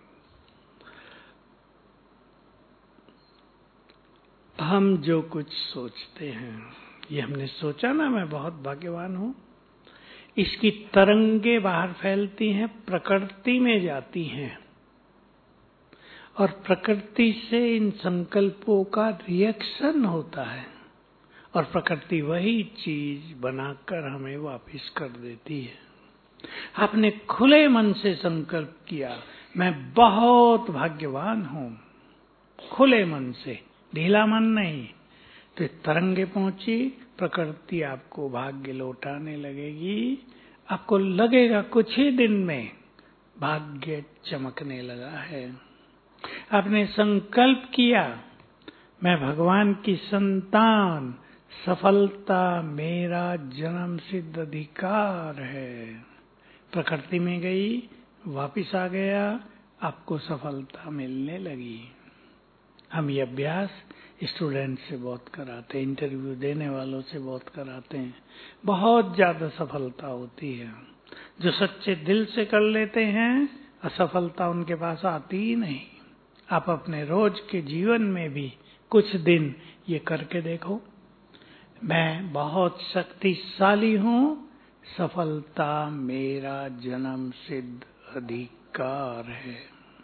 हम जो कुछ सोचते हैं, ये हमने सोचा ना मैं बहुत भाग्यवान हूं, इसकी तरंगे बाहर फैलती हैं, प्रकृति में जाती हैं और प्रकृति से इन संकल्पों का रिएक्शन होता है और प्रकृति वही चीज बनाकर हमें वापस कर देती है। आपने खुले मन से संकल्प किया, मैं बहुत भाग्यवान हूं, खुले मन से, ढीला मन नहीं, तो तरंगे पहुंची, प्रकृति आपको भाग्य लौटाने लगेगी। आपको लगेगा कुछ ही दिन में भाग्य चमकने लगा है। आपने संकल्प किया, मैं भगवान की संतान, सफलता मेरा जन्म सिद्ध अधिकार है। प्रकृति में गई, वापिस आ गया, आपको सफलता मिलने लगी। हम ये अभ्यास स्टूडेंट से बहुत कराते हैं, इंटरव्यू देने वालों से बहुत कराते हैं। बहुत ज्यादा सफलता होती है। जो सच्चे दिल से कर लेते हैं, असफलता उनके पास आती ही नहीं। आप अपने रोज के जीवन में भी कुछ दिन ये करके देखो, मैं बहुत शक्तिशाली हूँ, सफलता मेरा जन्म सिद्ध अधिकार है।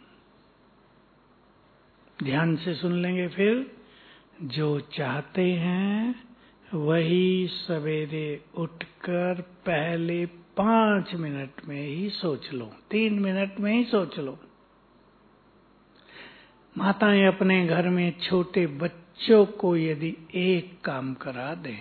ध्यान से सुन लेंगे फिर। जो चाहते हैं वही सवेरे उठकर पहले 5 मिनट में ही सोच लो, 3 मिनट में ही सोच लो। माताएं अपने घर में छोटे बच्चों को यदि एक काम करा दें,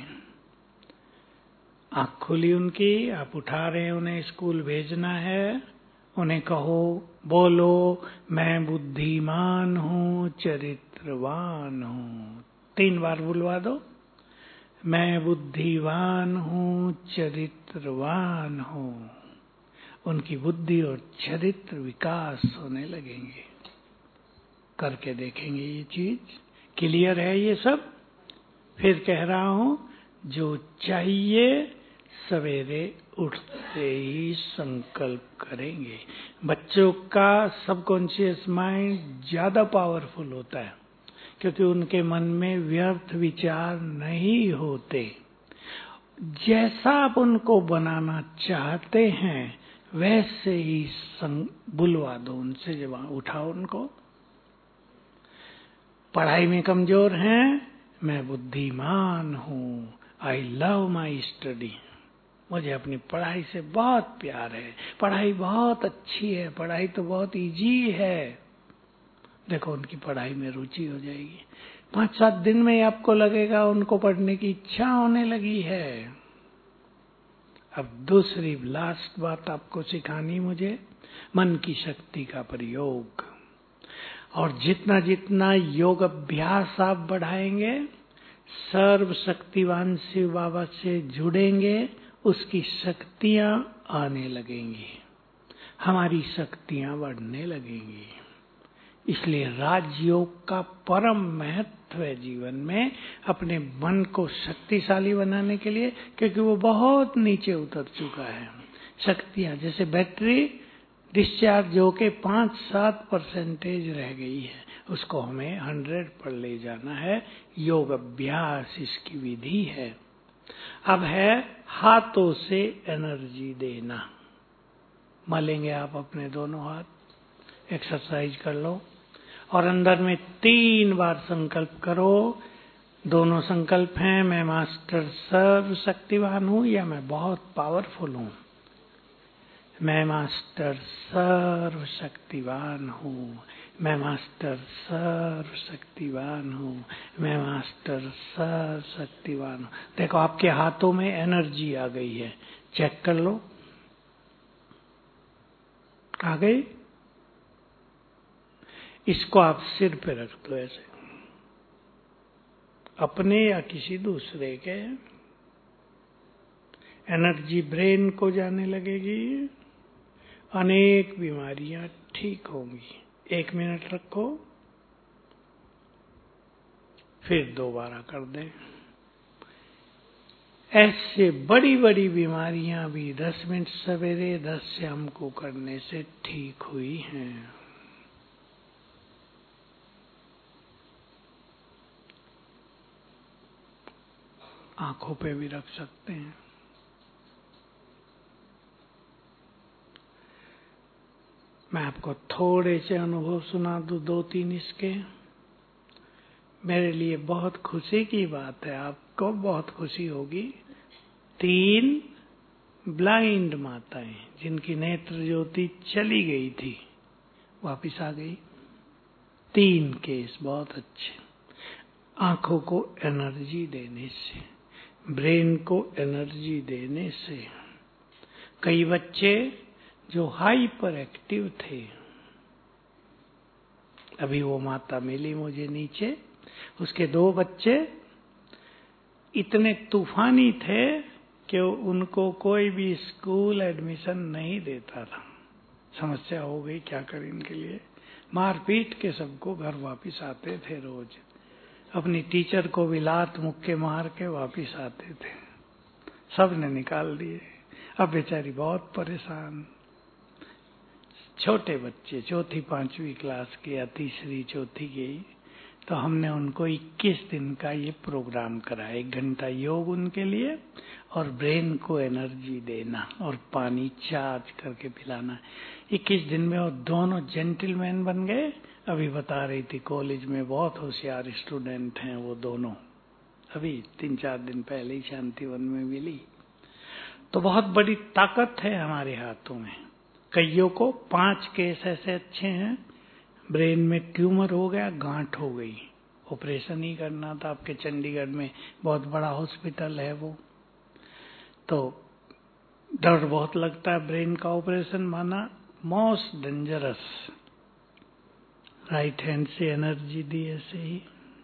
आँख खुली उनकी, आप उठा रहे हैं, उन्हें स्कूल भेजना है, उन्हें कहो, बोलो, मैं बुद्धिमान हूँ, चरित्रवान हूँ। 3 बार बुलवा दो, मैं बुद्धिमान हूँ, चरित्रवान हूँ। उनकी बुद्धि और चरित्र विकास होने लगेंगे। करके देखेंगे ये चीज। क्लियर है ये सब? फिर कह रहा हूं, जो चाहिए सवेरे उठते ही संकल्प करेंगे। बच्चों का सबकॉन्शियस माइंड ज्यादा पावरफुल होता है, क्योंकि उनके मन में व्यर्थ विचार नहीं होते। जैसा आप उनको बनाना चाहते हैं वैसे ही बुलवा दो उनसे, जब उठाओ उनको। पढ़ाई में कमजोर हैं, मैं बुद्धिमान हूँ, आई लव माई स्टडी, मुझे अपनी पढ़ाई से बहुत प्यार है, पढ़ाई बहुत अच्छी है, पढ़ाई तो बहुत इजी है। देखो उनकी पढ़ाई में रुचि हो जाएगी। 5-7 दिन में आपको लगेगा उनको पढ़ने की इच्छा होने लगी है। अब दूसरी लास्ट बात आपको सिखानी मुझे, मन की शक्ति का प्रयोग। और जितना जितना योग अभ्यास आप बढ़ाएंगे, सर्व शक्तिवान शिव बाबा से जुड़ेंगे, उसकी शक्तियां आने लगेंगी, हमारी शक्तियां बढ़ने लगेंगी। इसलिए राजयोग का परम महत्व है जीवन में, अपने मन को शक्तिशाली बनाने के लिए, क्योंकि वो बहुत नीचे उतर चुका है। शक्तियां जैसे बैटरी डिस्चार्ज होके 5-7% रह गई है, उसको हमें 100 पर ले जाना है। योग अभ्यास इसकी विधि है। अब है हाथों से एनर्जी देना। मलेंगे आप अपने दोनों हाथ, एक्सरसाइज कर लो और अंदर में 3 बार संकल्प करो। दोनों संकल्प हैं, मैं मास्टर सर्वशक्तिवान हूं या मैं बहुत पावरफुल हूं। मैं मास्टर सर्वशक्तिवान हूँ, मैं मास्टर सर्वशक्तिवान हूँ, मैं मास्टर सर्वशक्तिवान हूँ। देखो आपके हाथों में एनर्जी आ गई है, चेक कर लो। आ गई? इसको आप सिर पे रख दो ऐसे, अपने या किसी दूसरे के। एनर्जी ब्रेन को जाने लगेगी, अनेक बीमारियां ठीक होंगी। 1 मिनट रखो, फिर दोबारा कर दें। ऐसे बड़ी बड़ी बीमारियां भी 10 मिनट सवेरे 10 शाम को करने से ठीक हुई हैं। आंखों पे भी रख सकते हैं। मैं आपको थोड़े से अनुभव सुना दूं, 2-3 इसके। मेरे लिए बहुत खुशी की बात है, आपको बहुत खुशी होगी। 3 ब्लाइंड माताएं जिनकी नेत्र ज्योति चली गई थी, वापिस आ गई। 3 केस बहुत अच्छे। आंखों को एनर्जी देने से, ब्रेन को एनर्जी देने से। कई बच्चे जो हाइपर एक्टिव थे, अभी वो माता मिली मुझे नीचे, उसके 2 बच्चे इतने तूफानी थे कि उनको कोई भी स्कूल एडमिशन नहीं देता था। समस्या हो गई, क्या करें इनके लिए। मार पीट के सबको घर वापिस आते थे रोज, अपनी टीचर को भी लात मुक्के मार के वापिस आते थे। सब ने निकाल दिए। अब बेचारी बहुत परेशान। छोटे बच्चे, 4th-5वीं क्लास के या 3री-4थी के, तो हमने उनको 21 दिन का ये प्रोग्राम कराया। 1 घंटा योग उनके लिए और ब्रेन को एनर्जी देना और पानी चार्ज करके पिलाना। 21 दिन में वो दोनों जेंटलमैन बन गए। अभी बता रही थी कॉलेज में बहुत होशियार स्टूडेंट हैं वो दोनों। अभी 3-4 दिन पहले ही शांतिवन में मिली। तो बहुत बड़ी ताकत है हमारे हाथों में। कईयों को 5 केस ऐसे अच्छे हैं, ब्रेन में ट्यूमर हो गया, गांठ हो गई, ऑपरेशन ही करना था। आपके चंडीगढ़ में बहुत बड़ा हॉस्पिटल है वो। तो डर बहुत लगता है ब्रेन का ऑपरेशन, माना मोस्ट डेंजरस। राइट हैंड से एनर्जी दी ऐसे ही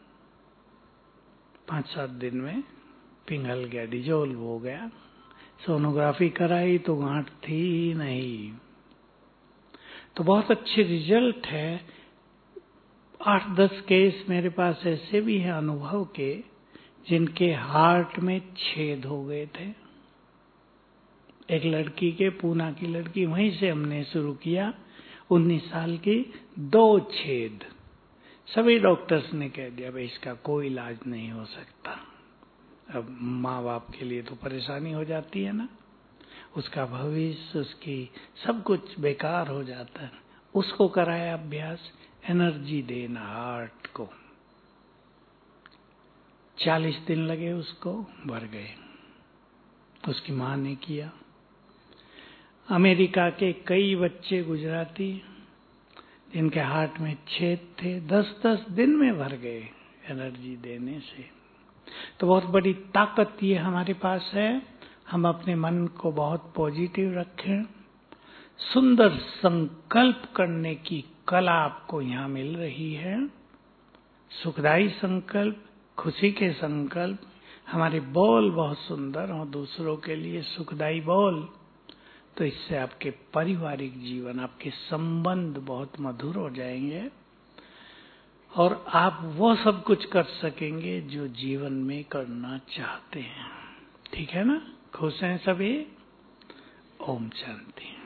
5-7 दिन में पिघल गया, डिजोल्व हो गया। सोनोग्राफी कराई तो गांठ थी ही नहीं। तो बहुत अच्छे रिजल्ट है। 8-10 केस मेरे पास ऐसे भी हैं अनुभव के, जिनके हार्ट में छेद हो गए थे। एक लड़की के, पूना की लड़की, वहीं से हमने शुरू किया, 19 साल की, 2 छेद। सभी डॉक्टर्स ने कह दिया भाई इसका कोई इलाज नहीं हो सकता। अब माँ बाप के लिए तो परेशानी हो जाती है ना, उसका भविष्य, उसकी सब कुछ बेकार हो जाता है। उसको कराया अभ्यास, एनर्जी देना हार्ट को। 40 दिन लगे उसको, भर गए। उसकी माँ ने किया। अमेरिका के कई बच्चे गुजराती जिनके हार्ट में छेद थे, 10-10 दिन में भर गए एनर्जी देने से। तो बहुत बड़ी ताकत ये हमारे पास है। हम अपने मन को बहुत पॉजिटिव रखें। सुंदर संकल्प करने की कला आपको यहाँ मिल रही है। सुखदायी संकल्प, खुशी के संकल्प। हमारे बोल बहुत सुंदर और दूसरों के लिए सुखदायी बोल, तो इससे आपके पारिवारिक जीवन, आपके संबंध बहुत मधुर हो जाएंगे और आप वो सब कुछ कर सकेंगे जो जीवन में करना चाहते हैं। ठीक है ना? खुश हैं सभी? ओम शांति।